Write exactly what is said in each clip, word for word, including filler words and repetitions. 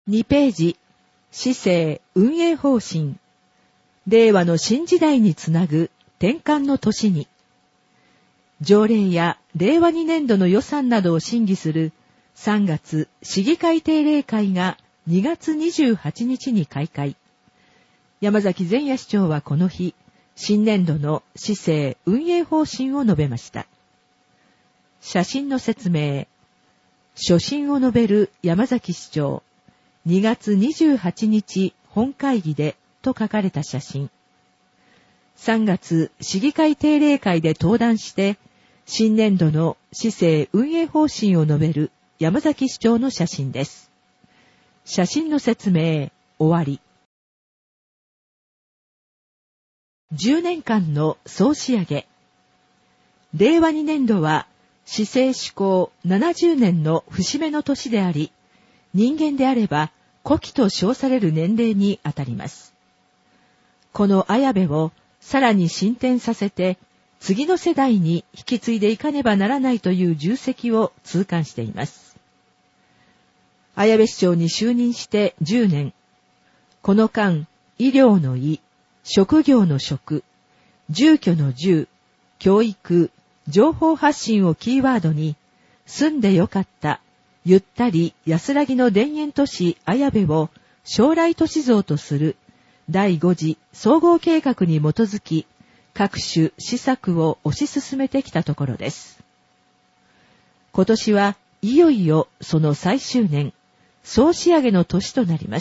にページ、市政運営方針。令和の新時代につなぐ転換の年に。条例や令和にねんどの予算などを審議するさんがつ市議会定例会がにがつにじゅうはちにちに開会。山崎善也市長はこの日、新年度の市政運営方針を述べました。写真の説明。所信を述べる山崎市長。にがつにじゅうはちにち本会議でと書かれた写真。さんがつ市議会定例会で登壇して新年度の市政運営方針を述べる山崎市長の写真です。写真の説明終わり。じゅうねんかんの総仕上げ。令和にねんどは市政施行ななじゅうねんの節目の年であり、人間であれば古希と称される年齢にあたります。この綾部をさらに進展させて、次の世代に引き継いでいかねばならないという重責を痛感しています。綾部市長に就任してじゅうねん。この間、医療の医、職業の職、住居の住、教育、情報発信をキーワードに、住んでよかった、ゆったり安らぎの田園都市綾部を将来都市像とするだいご次総合計画に基づき各種施策を推し進めてきたところです。今年はいよいよその最終年、総仕上げの年となります。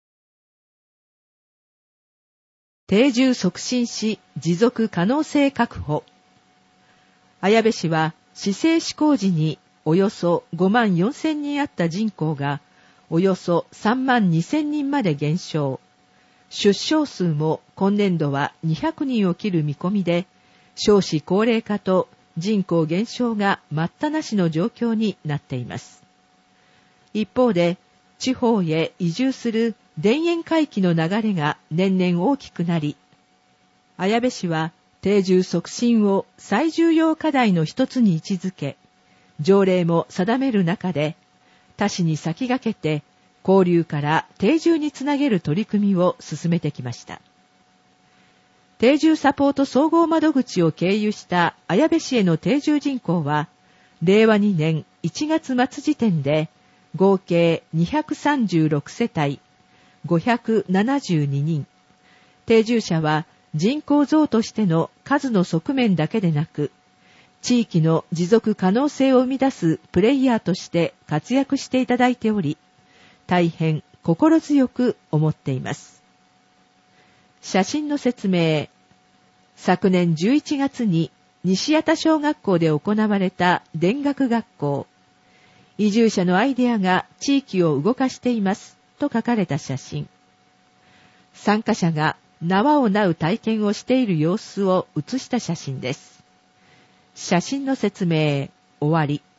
定住促進し持続可能性確保。綾部市は市政施行時におよそごまんよんせんにんあった人口がおよそさんまんにせんにんまで減少。出生数も今年度はにひゃくにんを切る見込みで、少子高齢化と人口減少が待ったなしの状況になっています。一方で、地方へ移住する田園回帰の流れが年々大きくなり、綾部市は定住促進を最重要課題の一つに位置づけ、条例も定める中で、他市に先駆けて、交流から定住につなげる取り組みを進めてきました。定住サポート総合窓口を経由した綾部市への定住人口は、れいわにねんいちがつまつ時点で、合計にひゃくさんじゅうろくせたい、ごひゃくななじゅうににん。定住者は人口増としての数の側面だけでなく、地域の持続可能性を生み出すプレイヤーとして活躍していただいており、大変心強く思っています。写真の説明。昨年じゅういちがつに西谷田小学校で行われた田学学校。移住者のアイデアが地域を動かしていますと書かれた写真。参加者が縄を縫う体験をしている様子を写した写真です。写真の説明、終わり。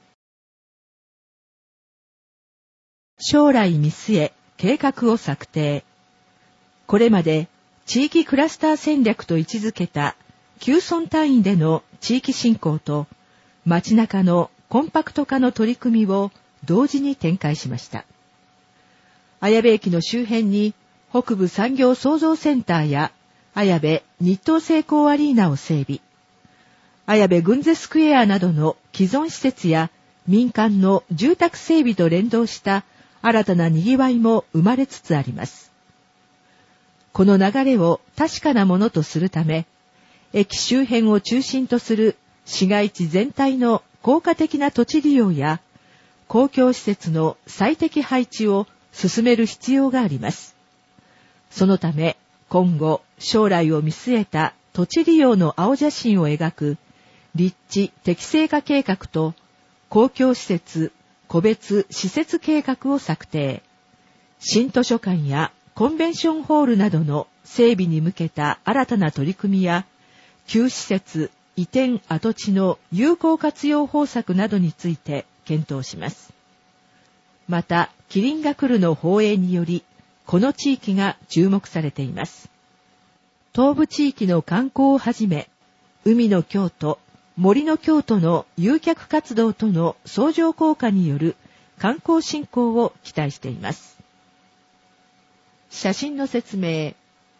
将来見据え、計画を策定。これまで地域クラスター戦略と位置づけた旧村単位での地域振興と街中のコンパクト化の取り組みを同時に展開しました。綾部駅の周辺に北部産業創造センターや綾部日東成功アリーナを整備。綾部軍勢スクエアなどの既存施設や民間の住宅整備と連動した新たな賑わいも生まれつつあります。この流れを確かなものとするため、駅周辺を中心とする市街地全体の効果的な土地利用や公共施設の最適配置を進める必要があります。そのため、今後将来を見据えた土地利用の青写真を描く立地適正化計画と公共施設個別施設計画を策定。新図書館やコンベンションホールなどの整備に向けた新たな取り組みや旧施設移転跡地の有効活用方策などについて検討します。また、キリンが来るの放映により、この地域が注目されています。東部地域の観光をはじめ、海の京都、森の京都の誘客活動との相乗効果による観光振興を期待しています。写真の説明。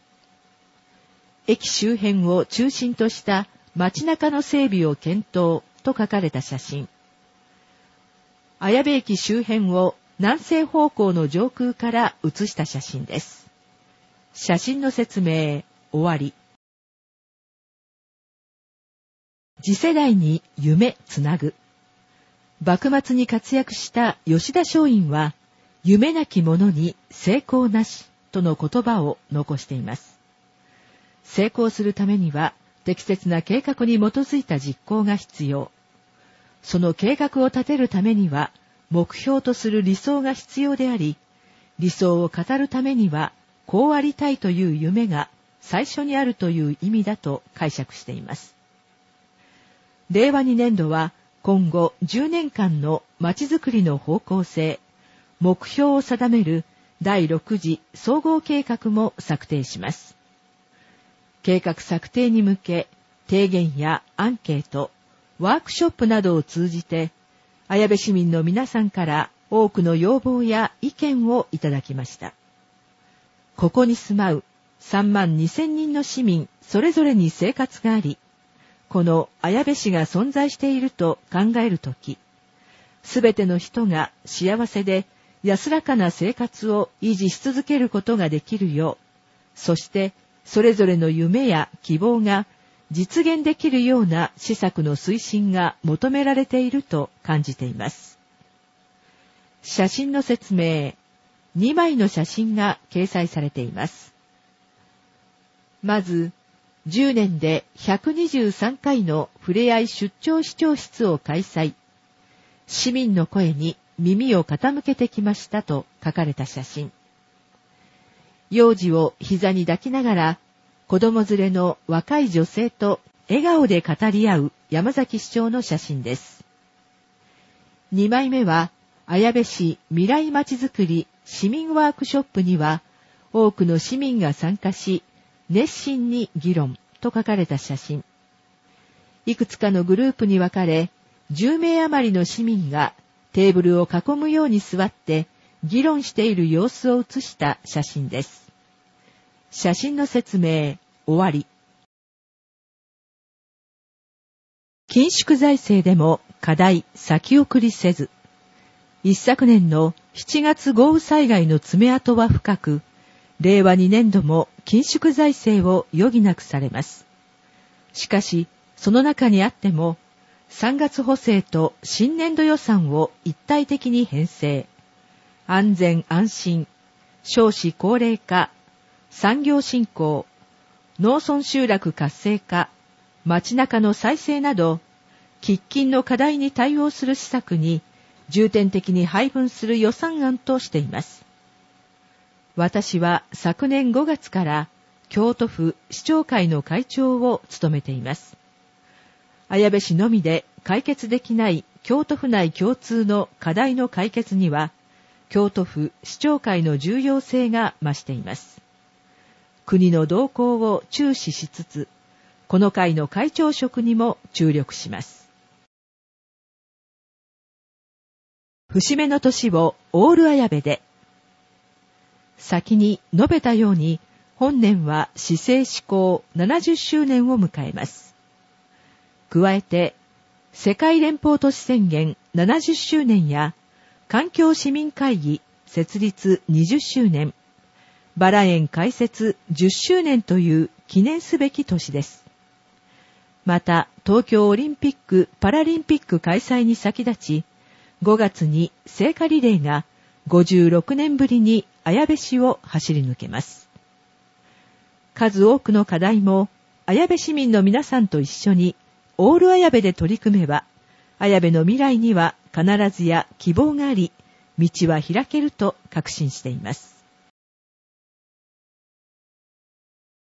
駅周辺を中心とした街中の整備を検討と書かれた写真。綾部駅周辺を南西方向の上空から写した写真です。写真の説明、終わり。次世代に夢つなぐ。幕末に活躍した吉田松陰は、夢なき者に成功なしとの言葉を残しています。成功するためには、適切な計画に基づいた実行が必要。その計画を立てるためには、目標とする理想が必要であり、理想を語るためには、こうありたいという夢が最初にあるという意味だと解釈しています。れいわにねんどは、今後じゅうねんかんのまちづくりの方向性、目標を定めるだいろく次総合計画も策定します。計画策定に向け、提言やアンケート、ワークショップなどを通じて、綾部市民の皆さんから多くの要望や意見をいただきました。ここに住まうさんまんにせんにんの市民それぞれに生活があり、この綾部市が存在していると考えるとき、すべての人が幸せで安らかな生活を維持し続けることができるよう、そしてそれぞれの夢や希望が実現できるような施策の推進が求められていると感じています。写真の説明。にまいの写真が掲載されています。まず、じゅうねんでひゃくにじゅうさんかいのふれあい出張市長室を開催。市民の声に耳を傾けてきましたと書かれた写真。幼児を膝に抱きながら、子供連れの若い女性と笑顔で語り合う山崎市長の写真です。にまいめは、綾部市未来まちづくり市民ワークショップには、多くの市民が参加し、熱心に議論と書かれた写真。いくつかのグループに分かれ、じゅうめい余りの市民がテーブルを囲むように座って議論している様子を写した写真です。写真の説明、終わり。緊縮財政でも課題先送りせず、一昨年のしちがつ豪雨災害の爪痕は深く、れいわにねんども緊縮財政を余儀なくされます。しかし、その中にあっても、さんがつ補正と新年度予算を一体的に編成、安全安心、少子高齢化、産業振興、農村集落活性化、街中の再生など、喫緊の課題に対応する施策に重点的に配分する予算案としています。私は昨年ごがつから京都府市長会の会長を務めています。綾部市のみで解決できない京都府内共通の課題の解決には、京都府市長会の重要性が増しています。国の動向を注視しつつ、この会の会長職にも注力します。節目の年をオール綾部で。先に述べたように、本年は市政施行ななじゅっしゅうねんを迎えます。加えて、世界連邦都市宣言ななじゅっしゅうねんや、環境市民会議設立にじゅっしゅうねん、バラ園開設じゅっしゅうねんという記念すべき年です。また、東京オリンピック・パラリンピック開催に先立ち、ごがつに聖火リレーがごじゅうろくねんぶりに綾部市を走り抜けます。数多くの課題も綾部市民の皆さんと一緒にオール綾部で取り組めば、綾部の未来には必ずや希望があり、道は開けると確信しています。